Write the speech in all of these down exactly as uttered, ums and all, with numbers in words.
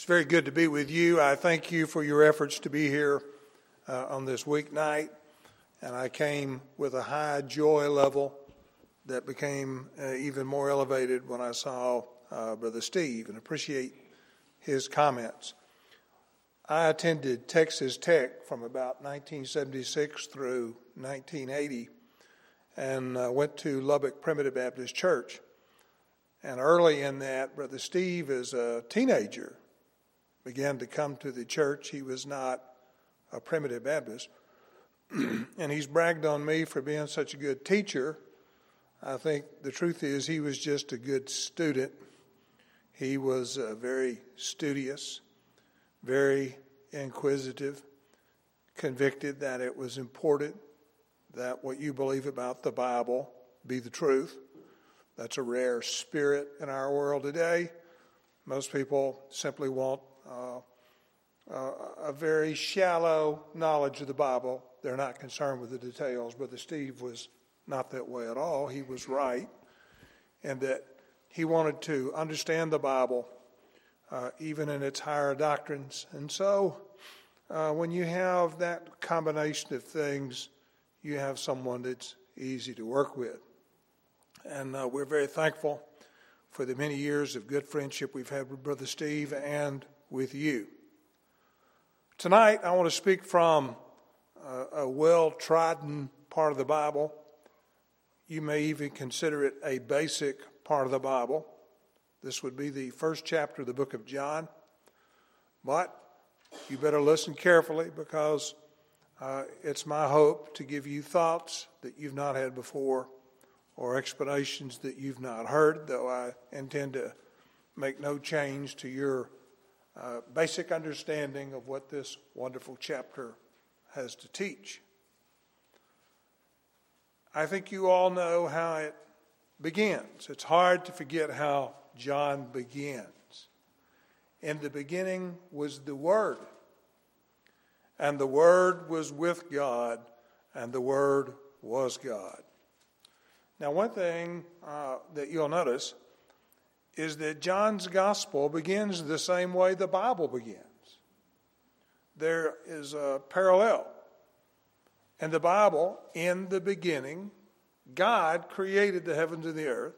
It's very good to be with you. I thank you for your efforts to be here uh, on this weeknight. And I came with a high joy level that became uh, even more elevated when I saw uh, Brother Steve and appreciate his comments. I attended Texas Tech from about nineteen seventy-six through nineteen eighty and uh, went to Lubbock Primitive Baptist Church. And early in that, Brother Steve, as a teenager, began to come to the church. He was not a Primitive Baptist. And he's bragged on me for being such a good teacher. I think the truth is he was just a good student. He was uh, very studious, very inquisitive, convicted that it was important that what you believe about the Bible be the truth. That's a rare spirit in our world today. Most people simply want uh, uh, a very shallow knowledge of the Bible. They're not concerned with the details. Brother Steve was not that way at all. He was right, and that he wanted to understand the Bible, uh, even in its higher doctrines. And so uh, when you have that combination of things, you have someone that's easy to work with. And uh, we're very thankful for the many years of good friendship we've had with Brother Steve and with you. Tonight, I want to speak from uh, a well-trodden part of the Bible. You may even consider it a basic part of the Bible. This would be the first chapter of the book of John. But you better listen carefully, because uh, it's my hope to give you thoughts that you've not had before, or explanations that you've not heard, though I intend to make no change to your uh, basic understanding of what this wonderful chapter has to teach. I think you all know how it begins. It's hard to forget how John begins. In the beginning was the Word, and the Word was with God, and the Word was God. Now, one thing uh, that you'll notice is that John's gospel begins the same way the Bible begins. There is a parallel. In the Bible, in the beginning, God created the heavens and the earth.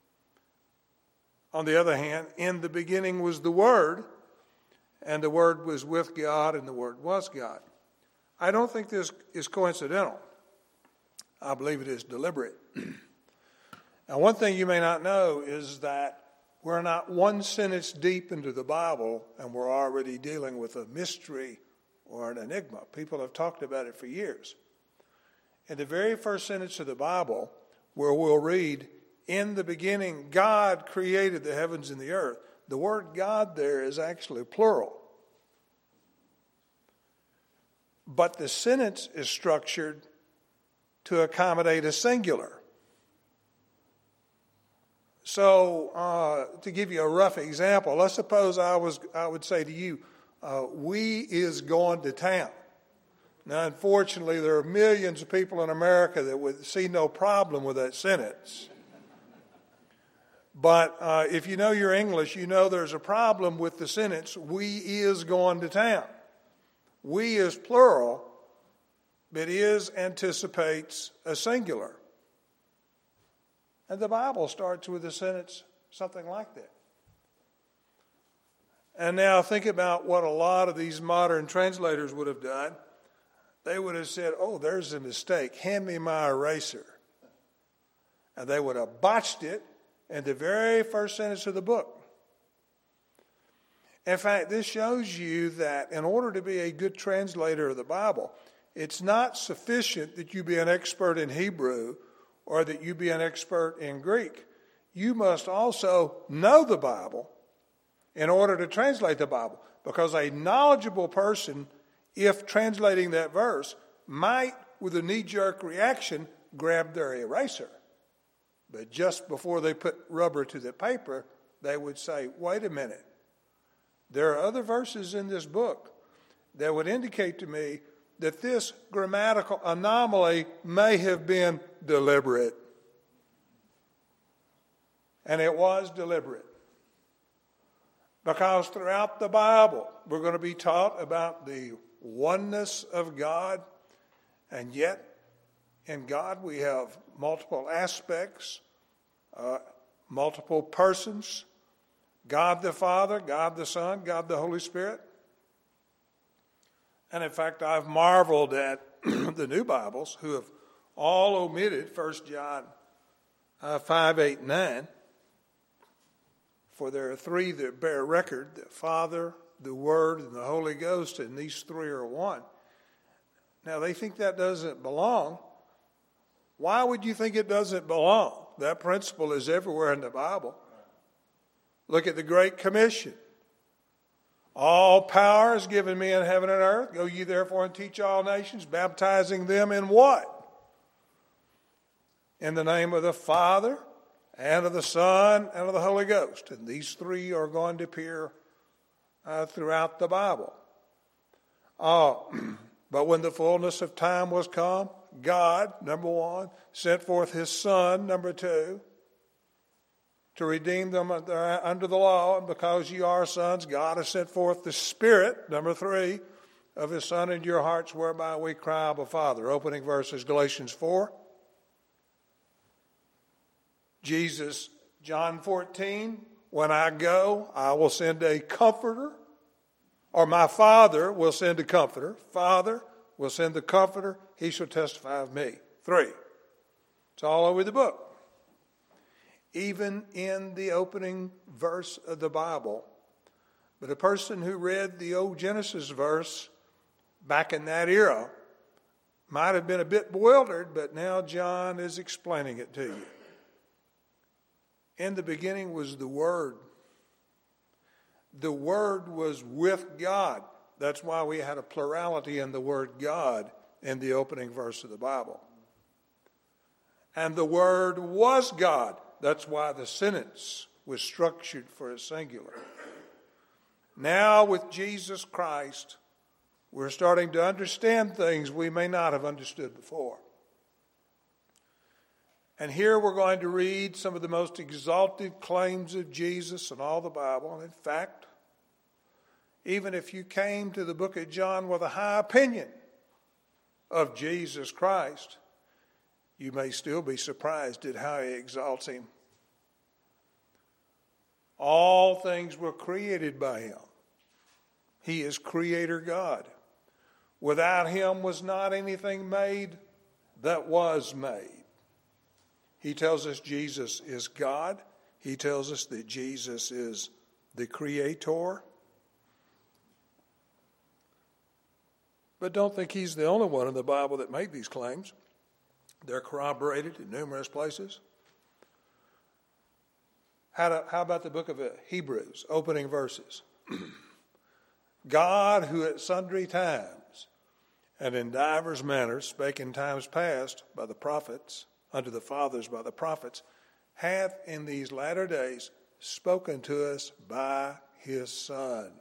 On the other hand, in the beginning was the Word, and the Word was with God, and the Word was God. I don't think this is coincidental. I believe it is deliberate. Now, one thing you may not know is that we're not one sentence deep into the Bible, and we're already dealing with a mystery or an enigma. People have talked about it for years. In the very first sentence of the Bible, where we'll read, "In the beginning, God created the heavens and the earth," the word God there is actually plural. But the sentence is structured to accommodate a singular. So, uh, to give you a rough example, let's suppose I was I would say to you, uh, "We is going to town." Now, unfortunately, there are millions of people in America that would see no problem with that sentence. But uh, if you know your English, you know there's a problem with the sentence, "We is going to town." We is plural, but is anticipates a singular. And the Bible starts with a sentence something like that. And now think about what a lot of these modern translators would have done. They would have said, "Oh, there's a mistake. Hand me my eraser." And they would have botched it in the very first sentence of the book. In fact, this shows you that in order to be a good translator of the Bible, it's not sufficient that you be an expert in Hebrew or that you be an expert in Greek. You must also know the Bible in order to translate the Bible, because a knowledgeable person, if translating that verse, might, with a knee-jerk reaction, grab their eraser. But just before they put rubber to the paper, they would say, "Wait a minute. There are other verses in this book that would indicate to me that this grammatical anomaly may have been deliberate." And it was deliberate. Because throughout the Bible, we're going to be taught about the oneness of God, and yet in God we have multiple aspects, uh, multiple persons, God the Father, God the Son, God the Holy Spirit. And in fact, I've marveled at the new Bibles who have all omitted First John uh, five, eight, nine. For there are three that bear record, the Father, the Word, and the Holy Ghost, and these three are one. Now, they think that doesn't belong. Why would you think it doesn't belong? That principle is everywhere in the Bible. Look at the Great Commission. All power is given me in heaven and earth. Go ye therefore and teach all nations, baptizing them in what? In the name of the Father, and of the Son, and of the Holy Ghost. And these three are going to appear uh, throughout the Bible. Uh, but when the fullness of time was come, God, number one, sent forth his Son, number two, to redeem them under the law. And because you are sons, God has sent forth the Spirit, number three, of his Son into your hearts, whereby we cry, Abba, Father. Opening verse is Galatians four. Jesus, John fourteen, when I go, I will send a comforter, or my Father will send a comforter. Father will send the comforter. He shall testify of me. Three. It's all over the book. Even in the opening verse of the Bible. But a person who read the old Genesis verse back in that era might have been a bit bewildered, but now John is explaining it to you. In the beginning was the Word. The Word was with God. That's why we had a plurality in the word God in the opening verse of the Bible. And the Word was God. That's why the sentence was structured for a singular. Now with Jesus Christ, we're starting to understand things we may not have understood before. And here we're going to read some of the most exalted claims of Jesus in all the Bible. And in fact, even if you came to the book of John with a high opinion of Jesus Christ, you may still be surprised at how he exalts him. All things were created by him. He is Creator God. Without him was not anything made that was made. He tells us Jesus is God. He tells us that Jesus is the Creator. But don't think he's the only one in the Bible that made these claims. They're corroborated in numerous places. How, to, how about the book of Hebrews, opening verses? God, who at sundry times and in divers manners spake in times past by the prophets, unto the fathers by the prophets, hath in these latter days spoken to us by his Son,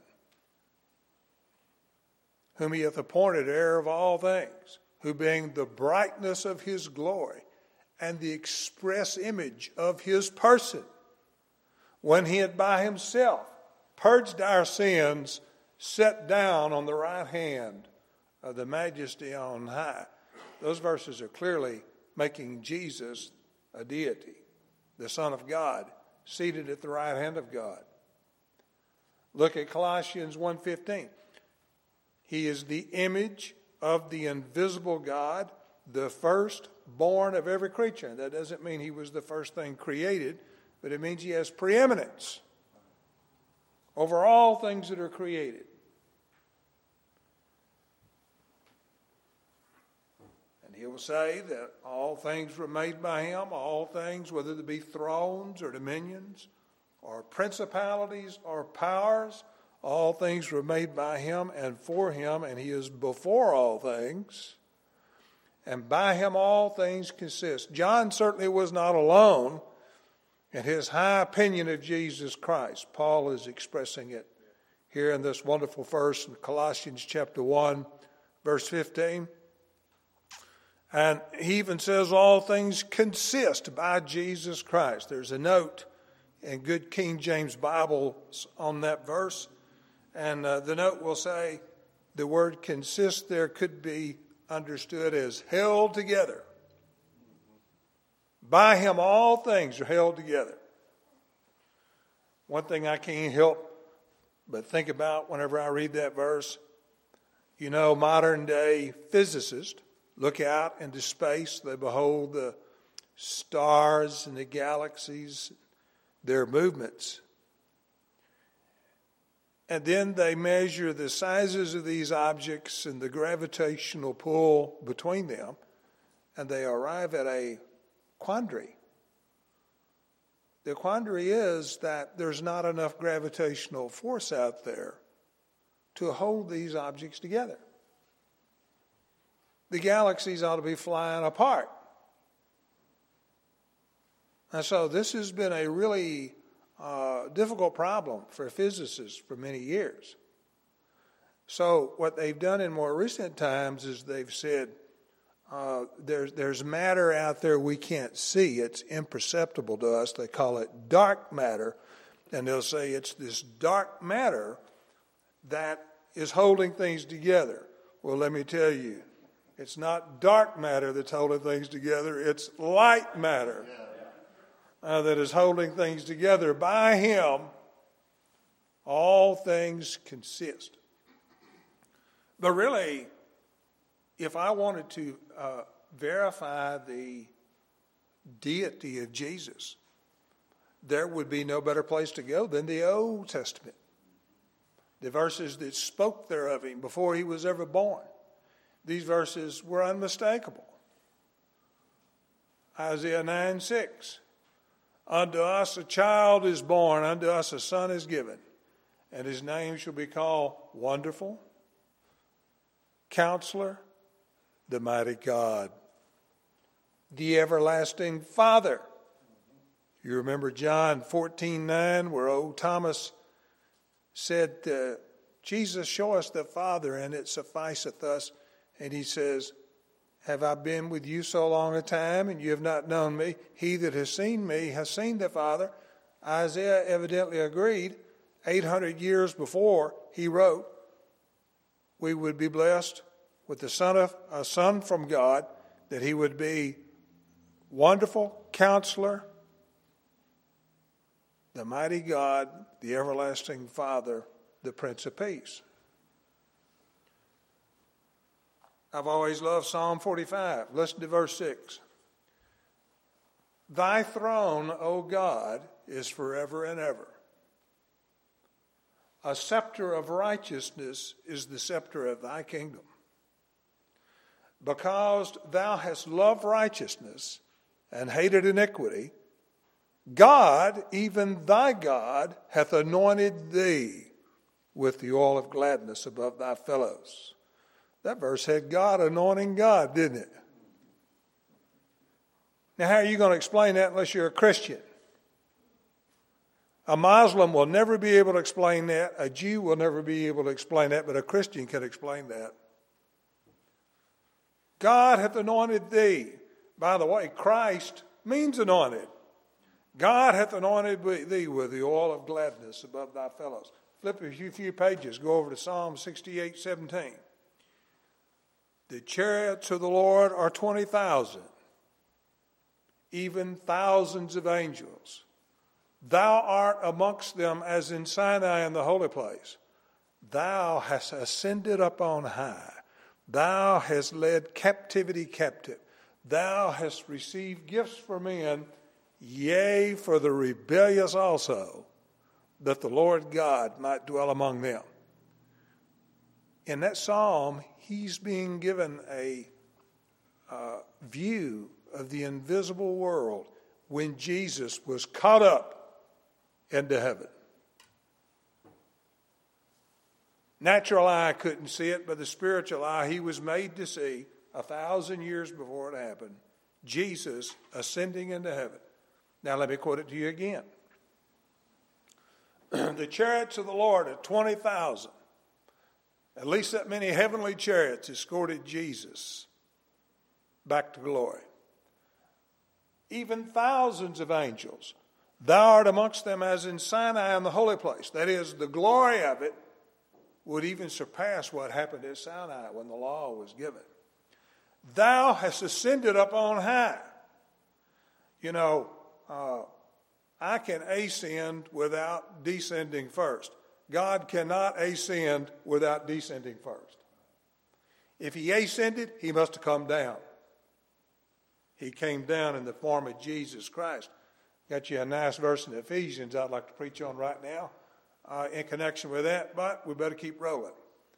whom he hath appointed heir of all things, who being the brightness of his glory and the express image of his person, when he had by himself purged our sins, sat down on the right hand of the majesty on high. Those verses are clearly making Jesus a deity, the Son of God, seated at the right hand of God. Look at Colossians one fifteen. He is the image of the invisible God, the firstborn of every creature. That doesn't mean he was the first thing created, but it means he has preeminence over all things that are created. He will say that all things were made by him, all things, whether they be thrones or dominions or principalities or powers, all things were made by him and for him, and he is before all things, and by him all things consist. John certainly was not alone in his high opinion of Jesus Christ. Paul is expressing it here in this wonderful verse in Colossians chapter one, verse fifteen. And he even says all things consist by Jesus Christ. There's a note in good King James Bibles on that verse. And uh, the note will say the word consist there could be understood as held together. By him all things are held together. One thing I can't help but think about whenever I read that verse, you know, modern day physicists look out into space, they behold the stars and the galaxies, their movements. And then they measure the sizes of these objects and the gravitational pull between them, and they arrive at a quandary. The quandary is that there's not enough gravitational force out there to hold these objects together. The galaxies ought to be flying apart. And so this has been a really uh, difficult problem for physicists for many years. So what they've done in more recent times is they've said, Uh, there's, there's matter out there we can't see. It's imperceptible to us. They call it dark matter. And they'll say it's this dark matter that is holding things together. Well, let me tell you, it's not dark matter that's holding things together. It's light matter uh, that is holding things together. By him, all things consist. But really, if I wanted to uh, verify the deity of Jesus, there would be no better place to go than the Old Testament. The verses that spoke there of him before he was ever born. These verses were unmistakable. Isaiah nine six. Unto us a child is born, unto us a son is given, and his name shall be called Wonderful, Counselor, the Mighty God, the Everlasting Father. You remember John fourteen nine, where old Thomas said, uh, Jesus, show us the Father, and it sufficeth us. And he says, have I been with you so long a time, and you have not known me? He that has seen me has seen the Father. Isaiah evidently agreed. eight hundred years before he wrote, we would be blessed with the son of a son from God, that he would be Wonderful, Counselor, the Mighty God, the Everlasting Father, the Prince of Peace. I've always loved Psalm forty-five. Listen to verse six. Thy throne, O God, is forever and ever. A scepter of righteousness is the scepter of thy kingdom. Because thou hast loved righteousness and hated iniquity, God, even thy God, hath anointed thee with the oil of gladness above thy fellows. That verse had God anointing God, didn't it? Now, how are you going to explain that unless you're a Christian? A Muslim will never be able to explain that. A Jew will never be able to explain that, but a Christian can explain that. God hath anointed thee. By the way, Christ means anointed. God hath anointed thee with the oil of gladness above thy fellows. Flip a few, few pages. Go over to Psalm sixty-eight seventeen. The chariots of the Lord are twenty thousand, even thousands of angels. Thou art amongst them as in Sinai in the holy place. Thou hast ascended up on high. Thou hast led captivity captive. Thou hast received gifts for men, yea, for the rebellious also, that the Lord God might dwell among them. In that psalm, he's being given a uh, view of the invisible world when Jesus was caught up into heaven. Natural eye couldn't see it, but the spiritual eye he was made to see a thousand years before it happened. Jesus ascending into heaven. Now let me quote it to you again. The chariots of the Lord are twenty thousand. At least that many heavenly chariots escorted Jesus back to glory. Even thousands of angels. Thou art amongst them as in Sinai in the holy place. That is, the glory of it would even surpass what happened at Sinai when the law was given. Thou hast ascended up on high. You know, uh, I can ascend without descending first. God cannot ascend without descending first. If he ascended, he must have come down. He came down in the form of Jesus Christ. Got you a nice verse in Ephesians I'd like to preach on right now uh, in connection with that, but we better keep rolling.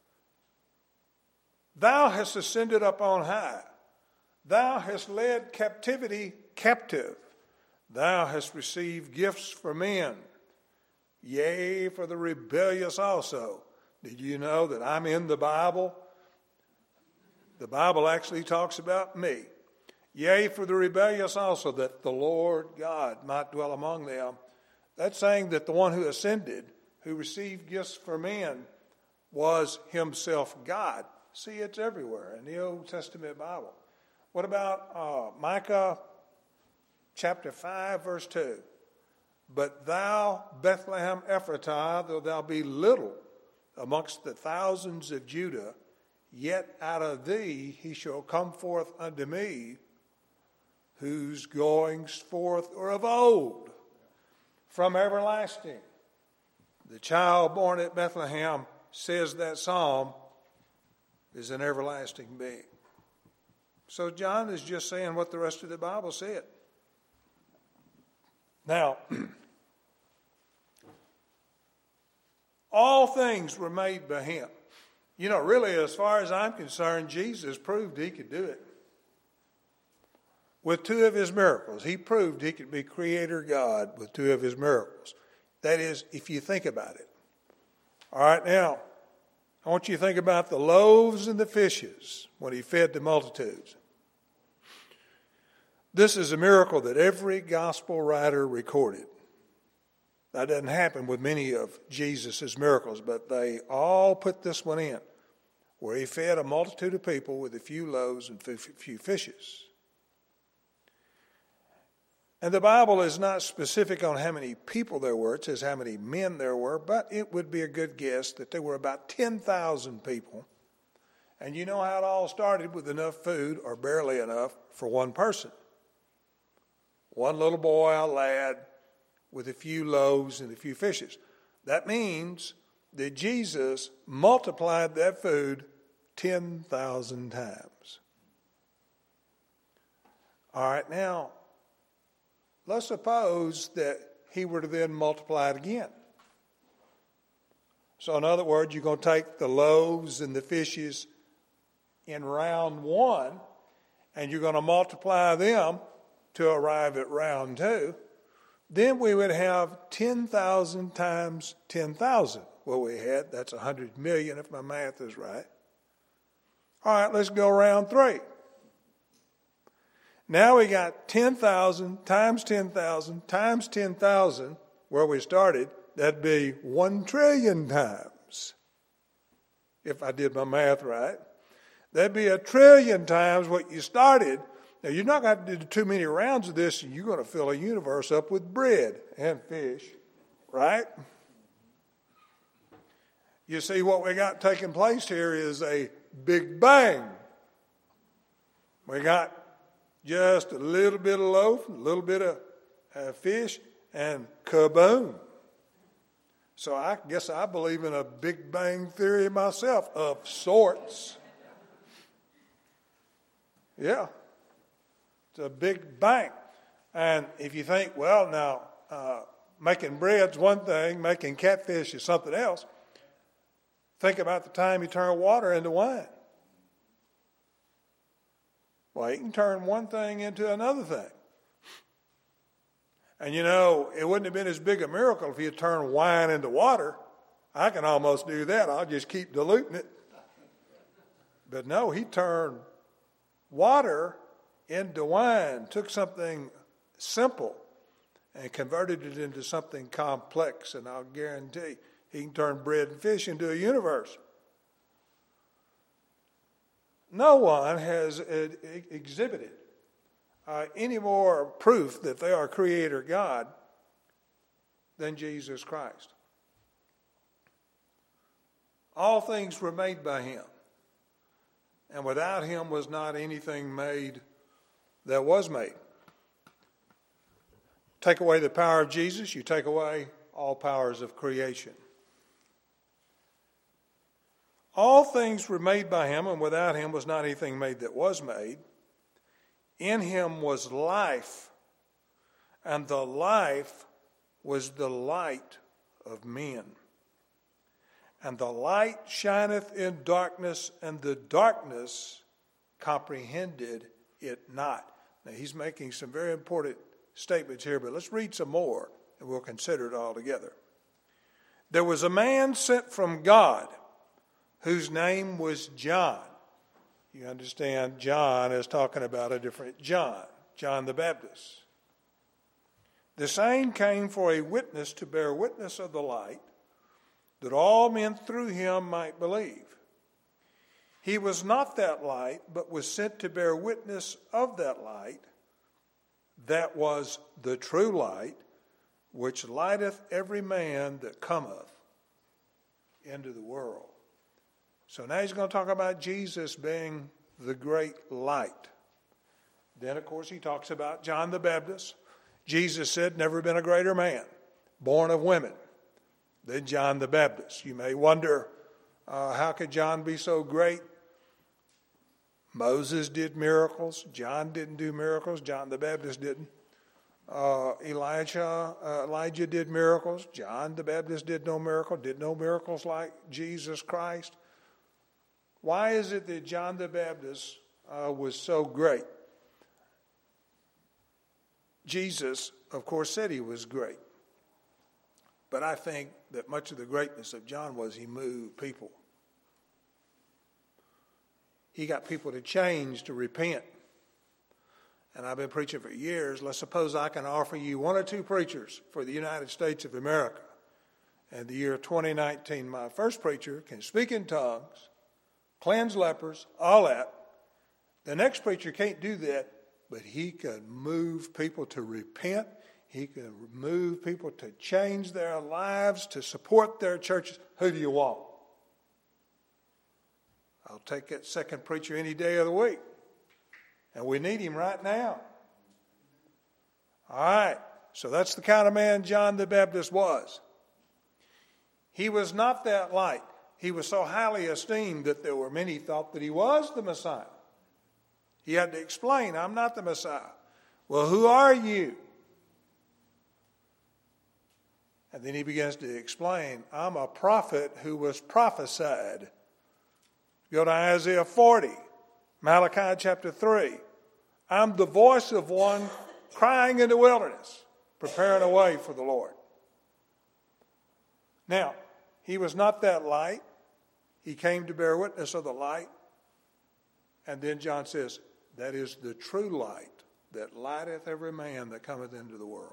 Thou hast ascended up on high. Thou hast led captivity captive. Thou hast received gifts for men, yea, for the rebellious also. Did you know that I'm in the Bible? The Bible actually talks about me. Yea, for the rebellious also, that the Lord God might dwell among them. That's saying that the one who ascended, who received gifts for men, was himself God. See, it's everywhere in the Old Testament Bible. What about uh, Micah chapter five, verse two? But thou, Bethlehem Ephratah, though thou be little amongst the thousands of Judah, yet out of thee he shall come forth unto me, whose goings forth are of old, from everlasting. The child born at Bethlehem, says that psalm, is an everlasting being. So John is just saying what the rest of the Bible said. Now, all things were made by him. You know, really, as far as I'm concerned, Jesus proved he could do it. With two of his miracles, he proved he could be creator God with two of his miracles. That is, if you think about it. All right, now, I want you to think about the loaves and the fishes when he fed the multitudes. This is a miracle that every gospel writer recorded. That doesn't happen with many of Jesus' miracles, but they all put this one in, where he fed a multitude of people with a few loaves and a few fishes. And the Bible is not specific on how many people there were. It says how many men there were, but it would be a good guess that there were about ten thousand people. And you know how it all started, with enough food, or barely enough, for one person. One little boy, a lad, with a few loaves and a few fishes. That means that Jesus multiplied that food ten thousand times. All right, now, let's suppose that he were to then multiply it again. So in other words, you're going to take the loaves and the fishes in round one, and you're going to multiply them to arrive at round two. Then we would have ten thousand times ten thousand. Well, we had, that's one hundred million if my math is right. All right, let's go round three. Now we got ten thousand times ten thousand times ten thousand, where we started. That'd be one trillion times, if I did my math right. That'd be a trillion times what you started. Now, you're not going to do too many rounds of this, and you're going to fill a universe up with bread and fish, right? You see, what we got taking place here is a big bang. We got just a little bit of loaf, a little bit of uh, fish, and kaboom. So I guess I believe in a Big Bang theory myself, of sorts. Yeah. It's a big bang. And if you think, well, now, uh, making bread's one thing, making catfish is something else, think about the time you turn water into wine. Well, you can turn one thing into another thing. And you know, it wouldn't have been as big a miracle if you turned wine into water. I can almost do that. I'll just keep diluting it. But no, he turned water into wine, took something simple and converted it into something complex. And I'll guarantee he can turn bread and fish into a universe. No one has exhibited uh, any more proof that they are creator God than Jesus Christ. All things were made by him, and without him was not anything made that was made. Take away the power of Jesus, you take away all powers of creation. All things were made by him, and without him was not anything made that was made. In him was life, and the life was the light of men. And the light shineth in darkness, and the darkness comprehended it not. Now, he's making some very important statements here, but let's read some more, and we'll consider it all together. There was a man sent from God, whose name was John. You understand, John is talking about a different John, John the Baptist. The same came for a witness to bear witness of the light, that all men through him might believe. He was not that light, but was sent to bear witness of that light. That was the true light, which lighteth every man that cometh into the world. So now he's going to talk about Jesus being the great light. Then, of course, he talks about John the Baptist. Jesus said, never been a greater man, born of women, than John the Baptist. You may wonder, uh, how could John be so great? Moses did miracles. John didn't do miracles. John the Baptist didn't. Uh, Elijah, uh, Elijah did miracles. John the Baptist did no miracle, did no miracles like Jesus Christ. Why is it that John the Baptist uh, was so great? Jesus, of course, said he was great. But I think that much of the greatness of John was he moved people. He got people to change, to repent. And I've been preaching for years. Let's suppose I can offer you one or two preachers for the United States of America. And the year twenty nineteen, my first preacher can speak in tongues, cleanse lepers, all that. The next preacher can't do that, but he can move people to repent. He can move people to change their lives, to support their churches. Who do you want? I'll take that second preacher any day of the week. And we need him right now. All right. So that's the kind of man John the Baptist was. He was not that light. He was so highly esteemed that there were many thought that he was the Messiah. He had to explain, I'm not the Messiah. Well, who are you? And then he begins to explain, I'm a prophet who was prophesied. Go to Isaiah forty, Malachi chapter three. I'm the voice of one crying in the wilderness, preparing a way for the Lord. Now, he was not that light. He came to bear witness of the light. And then John says, that is the true light that lighteth every man that cometh into the world.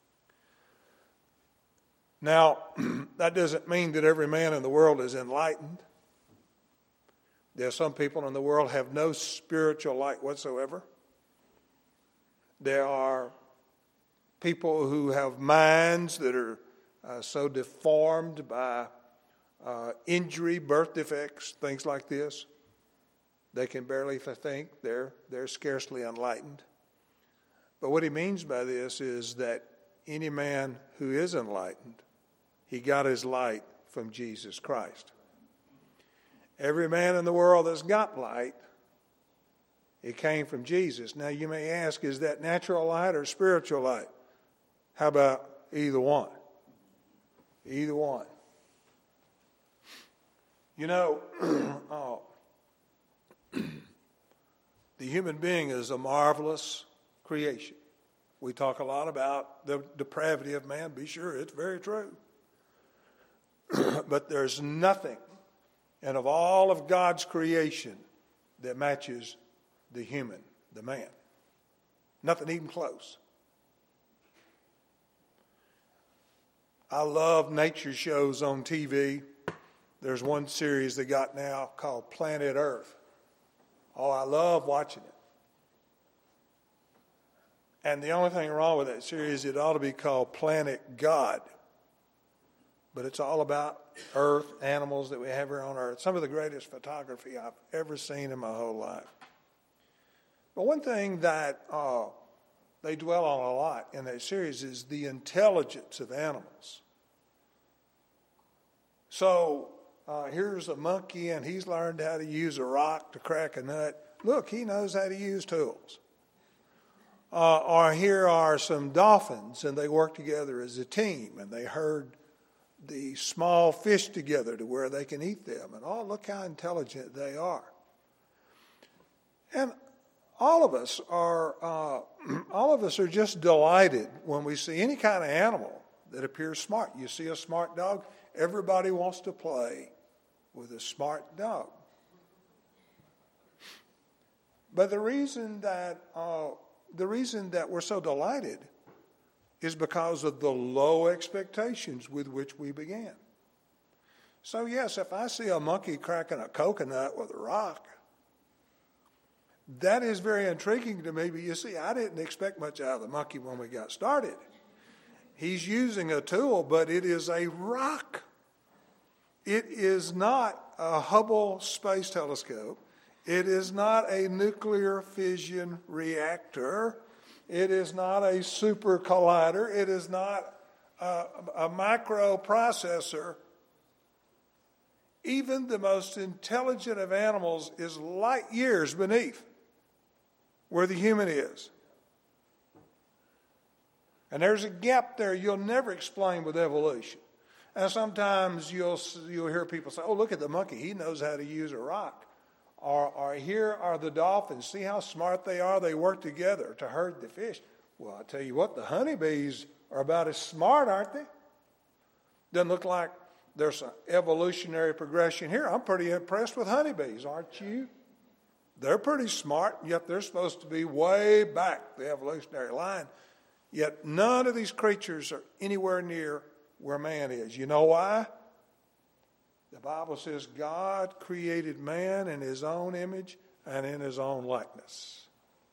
Now, that doesn't mean that every man in the world is enlightened. There are some people in the world have no spiritual light whatsoever. There are people who have minds that are uh, so deformed by uh, injury, birth defects, things like this. They can barely think. They're, they're scarcely enlightened. But what he means by this is that any man who is enlightened, he got his light from Jesus Christ. Every man in the world that's got light, it came from Jesus. Now you may ask, is that natural light or spiritual light? How about either one? Either one. You know, oh, the human being is a marvelous creation. We talk a lot about the depravity of man. Be sure it's very true. But there's nothing, and of all of God's creation, that matches the human, the man. Nothing even close. I love nature shows on T V. There's one series they got now called Planet Earth. Oh, I love watching it. And the only thing wrong with that series, it ought to be called Planet God. but it's all about earth, animals that we have here on earth. Some of the greatest photography I've ever seen in my whole life. But one thing that uh, they dwell on a lot in that series is the intelligence of animals. So uh, here's a monkey, and he's learned how to use a rock to crack a nut. Look, he knows how to use tools. Uh, or here are some dolphins, and they work together as a team, and they herd the small fish together to where they can eat them. And oh, look how intelligent they are. And all of us are, uh, all of us are just delighted when we see any kind of animal that appears smart. You see a smart dog, everybody wants to play with a smart dog. But the reason that uh, the reason that we're so delighted is because of the low expectations with which we began. So yes, if I see a monkey cracking a coconut with a rock, that is very intriguing to me, but you see, I didn't expect much out of the monkey when we got started. He's using a tool, but it is a rock. It is not a Hubble Space Telescope. It is not a nuclear fission reactor. It is not a super collider. It is not a, a microprocessor. Even the most intelligent of animals is light years beneath where the human is. And there's a gap there you'll never explain with evolution. And sometimes you'll you'll hear people say, oh, look at the monkey. He knows how to use a rock. Or, or here are the dolphins. See how smart they are? They work together to herd the fish. Well, I tell you what, the honeybees are about as smart, aren't they? Doesn't look like there's an evolutionary progression here. I'm pretty impressed with honeybees, aren't you? They're pretty smart, yet they're supposed to be way back the evolutionary line. Yet none of these creatures are anywhere near where man is. You know why? The Bible says God created man in his own image and in his own likeness.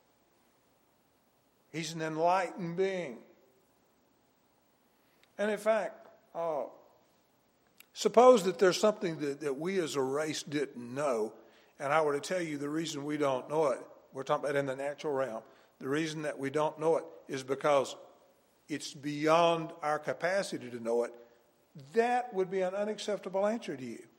He's an enlightened being. And in fact, uh, suppose that there's something that, that we as a race didn't know, and I were to tell you the reason we don't know it, we're talking about in the natural realm, the reason that we don't know it is because it's beyond our capacity to know it. That would be an unacceptable answer to you.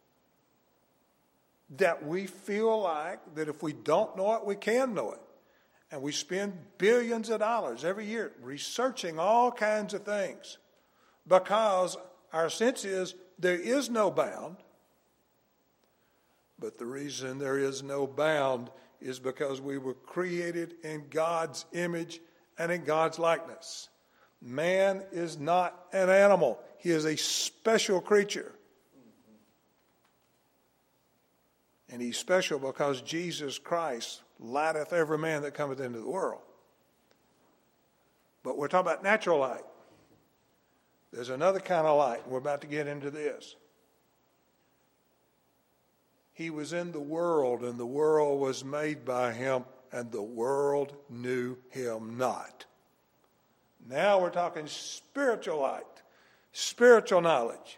That we feel like that if we don't know it, we can know it. And we spend billions of dollars every year researching all kinds of things because our sense is there is no bound. But the reason there is no bound is because we were created in God's image and in God's likeness. Man is not an animal. He is a special creature. And he's special because Jesus Christ lighteth every man that cometh into the world. But we're talking about natural light. There's another kind of light. We're about to get into this. He was in the world, and the world was made by him, and the world knew him not. Now we're talking spiritual light, spiritual knowledge.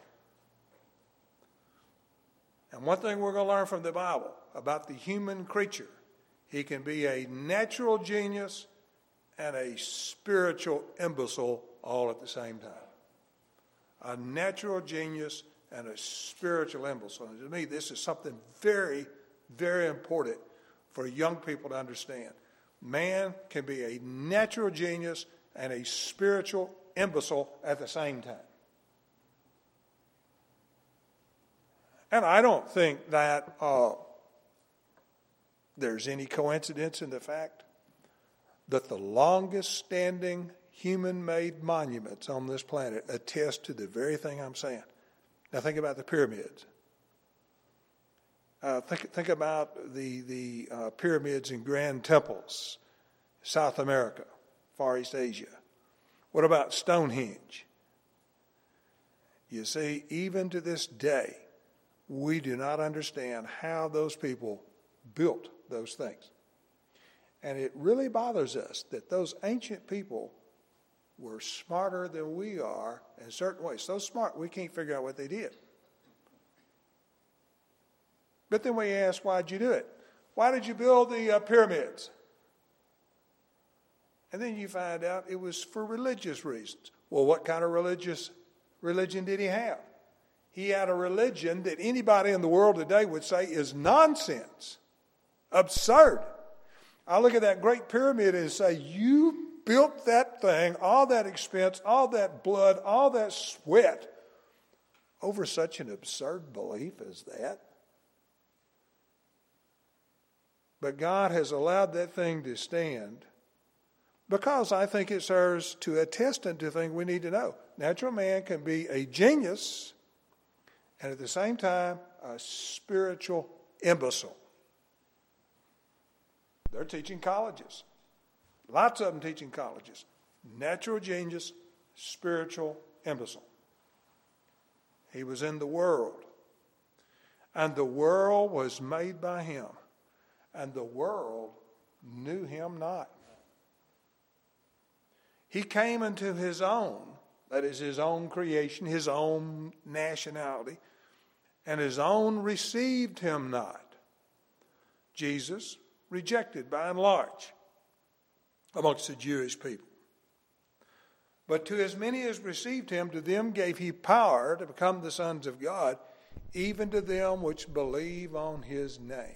And one thing we're going to learn from the Bible about the human creature, he can be a natural genius and a spiritual imbecile all at the same time. A natural genius and a spiritual imbecile. And to me, this is something very, very important for young people to understand. Man can be a natural genius and a spiritual imbecile at the same time. And I don't think that uh, there's any coincidence in the fact that the longest standing human-made monuments on this planet attest to the very thing I'm saying. Now think about the pyramids. Uh, think, think about the, the uh, pyramids in grand temples, South America, Far East Asia. What about Stonehenge? You see, even to this day, we do not understand how those people built those things. And it really bothers us that those ancient people were smarter than we are in certain ways. So smart, we can't figure out what they did. But then we ask, why'd you do it? Why did you build the uh, pyramids? And then you find out it was for religious reasons. Well, what kind of religious religion did he have? He had a religion that anybody in the world today would say is nonsense, absurd. I look at that great pyramid and say, you built that thing, all that expense, all that blood, all that sweat, over such an absurd belief as that? But God has allowed that thing to stand because I think it serves to attest to things we need to know. Natural man can be a genius and at the same time a spiritual imbecile. They're teaching colleges. Lots of them teaching colleges. Natural genius, spiritual imbecile. He was in the world. And the world was made by him. And the world knew him not. He came into his own, that is his own creation, his own nationality, and his own received him not. Jesus rejected by and large amongst the Jewish people. But to as many as received him, to them gave he power to become the sons of God, even to them which believe on his name.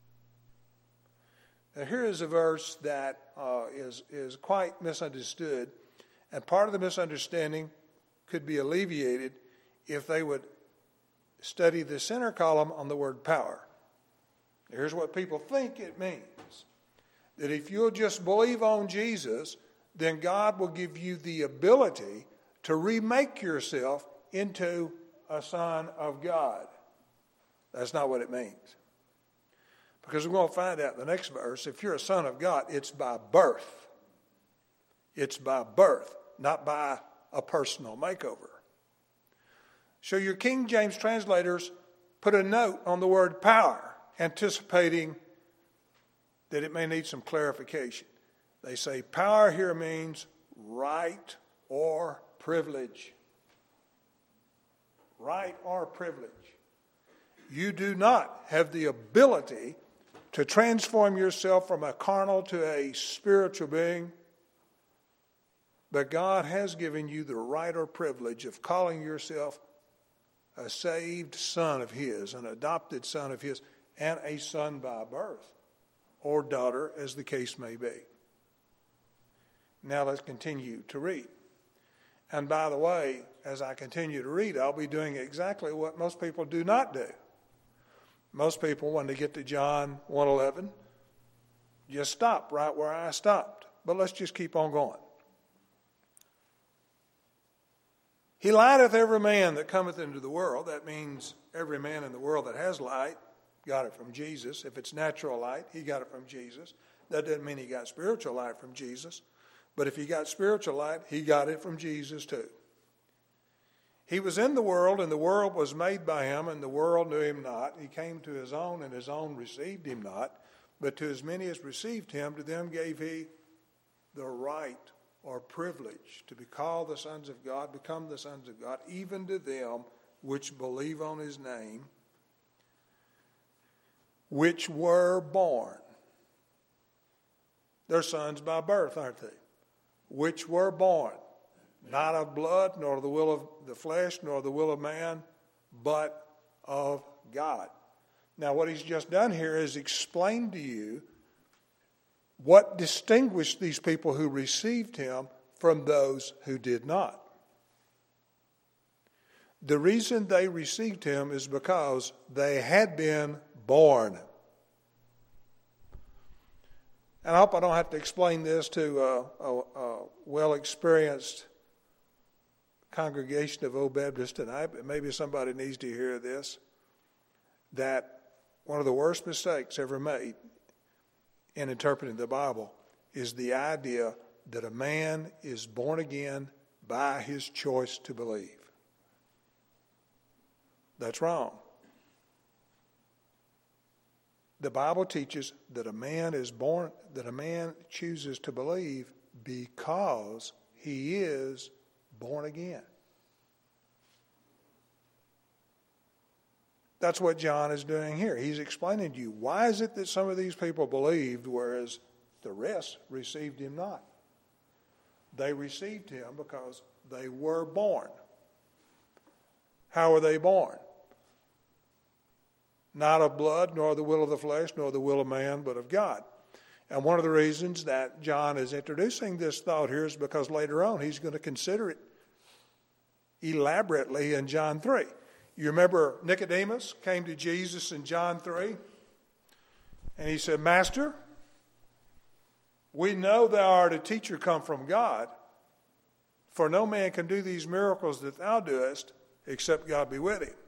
Now here is a verse that uh, is, is quite misunderstood, and part of the misunderstanding could be alleviated if they would study the center column on the word power. Here's what people think it means. That if you'll just believe on Jesus, then God will give you the ability to remake yourself into a son of God. That's not what it means. Because we're going to find out in the next verse, if you're a son of God, it's by birth. It's by birth, not by a personal makeover. So your King James translators put a note on the word power, anticipating that it may need some clarification. They say power here means right or privilege. Right or privilege. You do not have the ability to transform yourself from a carnal to a spiritual being, but God has given you the right or privilege of calling yourself a saved son of his, an adopted son of his, and a son by birth, or daughter, as the case may be. Now let's continue to read. And by the way, as I continue to read, I'll be doing exactly what most people do not do. Most people, when they get to John one eleven, just stop right where I stopped. But let's just keep on going. He lighteth every man that cometh into the world. That means every man in the world that has light got it from Jesus. If it's natural light, he got it from Jesus. That doesn't mean he got spiritual light from Jesus. But if he got spiritual light, he got it from Jesus too. He was in the world, and the world was made by him, and the world knew him not. He came to his own, and his own received him not. But to as many as received him, to them gave he the right or privilege to be called the sons of God, become the sons of God, even to them which believe on his name, which were born. They're sons by birth, aren't they? Which were born. Not of blood, nor the will of the flesh, nor the will of man, but of God. Now, what he's just done here is explain to you what distinguished these people who received him from those who did not. The reason they received him is because they had been born. And I hope I don't have to explain this to a, a, a well-experienced congregation of Old Baptists tonight, but maybe somebody needs to hear this, that one of the worst mistakes ever made in interpreting the Bible is the idea that a man is born again by his choice to believe. That's wrong. The Bible teaches that a man is born, that a man chooses to believe because he is born again. That's what John is doing here. He's explaining to you, why is it that some of these people believed, whereas the rest received him not? They received him because they were born. How were they born? Not of blood, nor the will of the flesh, nor the will of man, but of God. And one of the reasons that John is introducing this thought here is because later on he's going to consider it elaborately in John three. You remember Nicodemus came to Jesus in John three, and he said, Master, we know thou art a teacher come from God, for no man can do these miracles that thou doest except God be with him.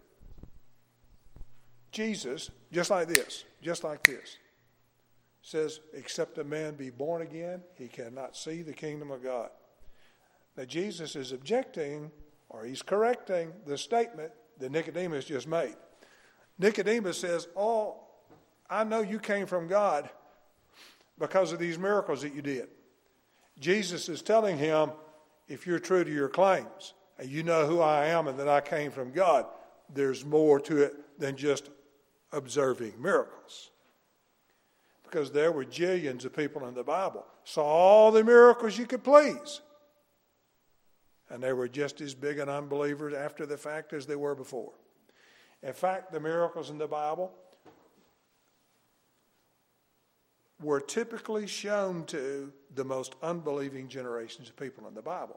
Jesus, just like this, just like this, says, except a man be born again, he cannot see the kingdom of God. Now Jesus is objecting, or he's correcting the statement that Nicodemus just made. Nicodemus says, oh, I know you came from God because of these miracles that you did. Jesus is telling him, if you're true to your claims, and you know who I am and that I came from God, there's more to it than just observing miracles. Because there were jillions of people in the Bible, saw all the miracles you could please. And they were just as big an unbelievers after the fact as they were before. In fact, the miracles in the Bible were typically shown to the most unbelieving generations of people in the Bible.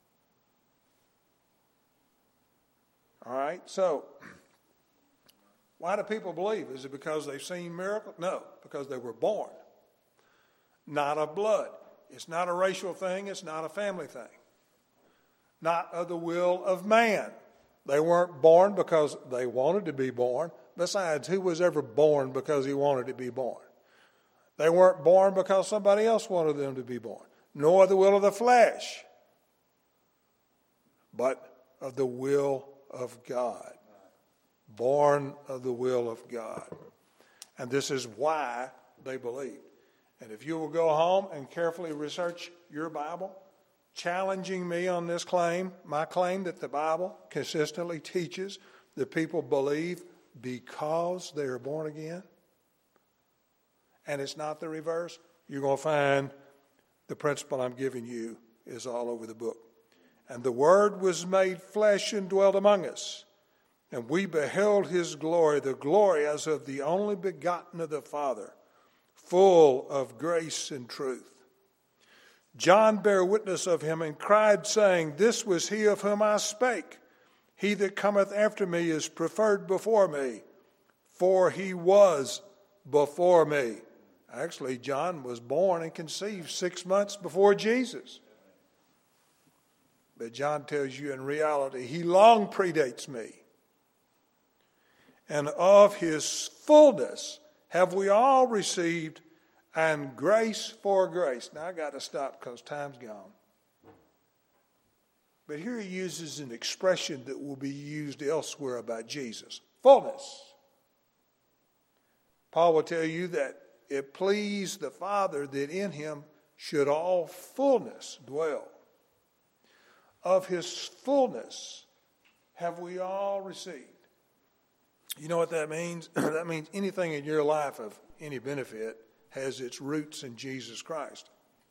All right, so why do people believe? Is it because they've seen miracles? No, because they were born. Not of blood. It's not a racial thing. It's not a family thing. Not of the will of man. They weren't born because they wanted to be born. Besides, who was ever born because he wanted to be born? They weren't born because somebody else wanted them to be born. Nor the will of the flesh, but of the will of God. Born of the will of God. And this is why they believe. And if you will go home and carefully research your Bible, challenging me on this claim, my claim that the Bible consistently teaches that people believe because they are born again, and it's not the reverse, you're going to find the principle I'm giving you is all over the book. And the Word was made flesh and dwelt among us. And we beheld his glory, the glory as of the only begotten of the Father, full of grace and truth. John bare witness of him and cried, saying, This was he of whom I spake. He that cometh after me is preferred before me, for he was before me. Actually, John was born and conceived six months before Jesus. But John tells you in reality, he long predates me. And of his fullness have we all received, and grace for grace. Now I got to stop because time's gone. But here he uses an expression that will be used elsewhere about Jesus. Fullness. Paul will tell you that it pleased the Father that in him should all fullness dwell. Of his fullness have we all received. You know what that means? That means anything in your life of any benefit has its roots in Jesus Christ.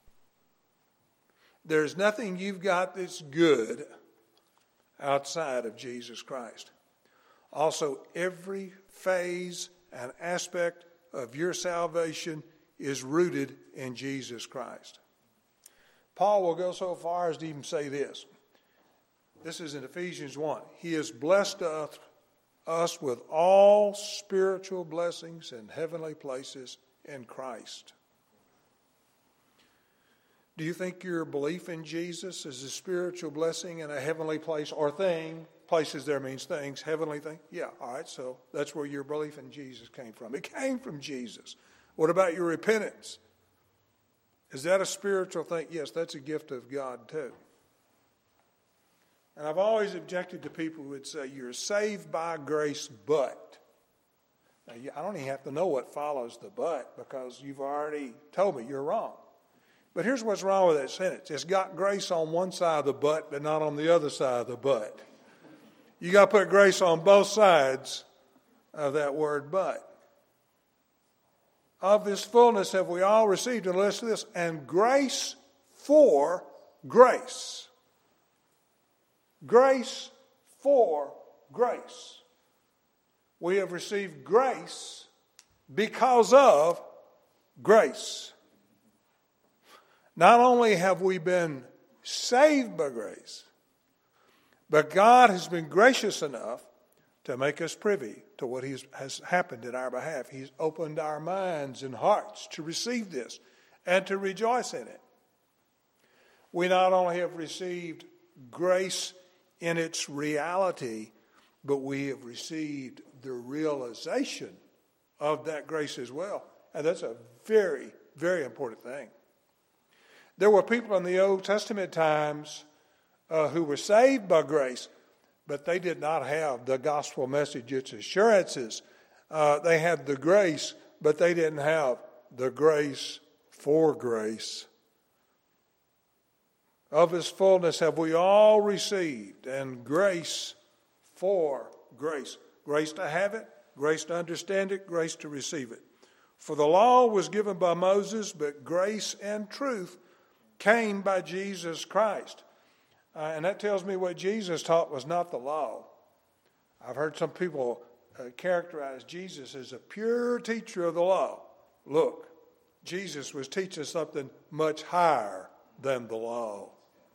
There's nothing you've got that's good outside of Jesus Christ. Also, every phase and aspect of your salvation is rooted in Jesus Christ. Paul will go so far as to even say this. This is in Ephesians one. He has blessed us, us with all spiritual blessings in heavenly places in Christ. Do you think your belief in Jesus is a spiritual blessing in a heavenly place or thing? Places there means things, heavenly thing. Yeah, all right, so that's where your belief in Jesus came from. It came from Jesus. What about your repentance? Is that a spiritual thing? Yes, that's a gift of God too. And I've always objected to people who would say, you're saved by grace, but. Now, I don't even have to know what follows the but because you've already told me you're wrong. But here's what's wrong with that sentence. It's got grace on one side of the but, but not on the other side of the but. You got to put grace on both sides of that word but. Of his fullness have we all received, and listen to this, and grace for grace. Grace for grace. We have received grace because of grace. Not only have we been saved by grace, but God has been gracious enough to make us privy to what he's, has happened in our behalf. He's opened our minds and hearts to receive this and to rejoice in it. We not only have received grace in its reality, but we have received the realization of that grace as well. And that's a very, very important thing. There were people in the Old Testament times uh, who were saved by grace, but they did not have the gospel message, its assurances. Uh, they had the grace, but they didn't have the grace for grace. Of his fullness have we all received, and grace for grace. Grace to have it, grace to understand it, grace to receive it. For the law was given by Moses, but grace and truth came by Jesus Christ. Uh, and that tells me what Jesus taught was not the law. I've heard some people uh, characterize Jesus as a pure teacher of the law. Look, Jesus was teaching something much higher than the law.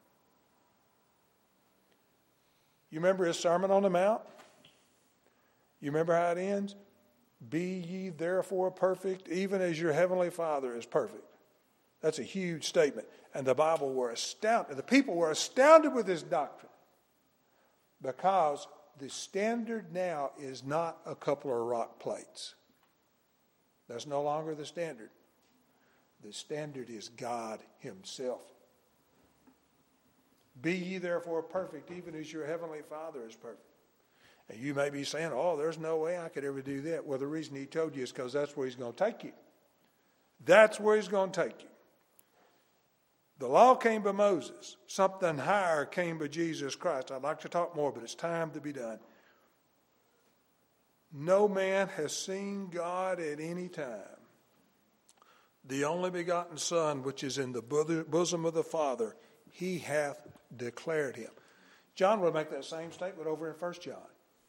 You remember his Sermon on the Mount? You remember how it ends? Be ye therefore perfect, even as your heavenly Father is perfect. That's a huge statement. And the Bible were astounded. The people were astounded with this doctrine because the standard now is not a couple of rock plates. That's no longer the standard. The standard is God himself. Be ye therefore perfect, even as your heavenly Father is perfect. And you may be saying, oh, there's no way I could ever do that. Well, the reason he told you is because that's where he's going to take you. That's where he's going to take you. The law came by Moses. Something higher came by Jesus Christ. I'd like to talk more, but it's time to be done. No man has seen God at any time. The only begotten Son, which is in the bosom of the Father, he hath declared him. John will make that same statement over in First John.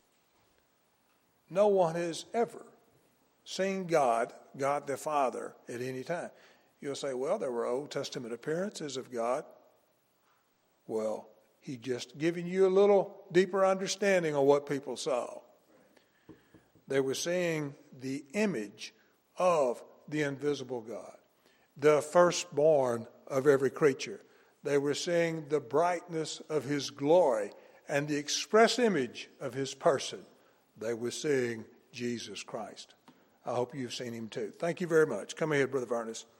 No one has ever seen God, God the Father, at any time. You'll say, well, there were Old Testament appearances of God. Well, he's just giving you a little deeper understanding of what people saw. They were seeing the image of the invisible God, the firstborn of every creature. They were seeing the brightness of his glory and the express image of his person. They were seeing Jesus Christ. I hope you've seen him too. Thank you very much. Come ahead, Brother Ernest.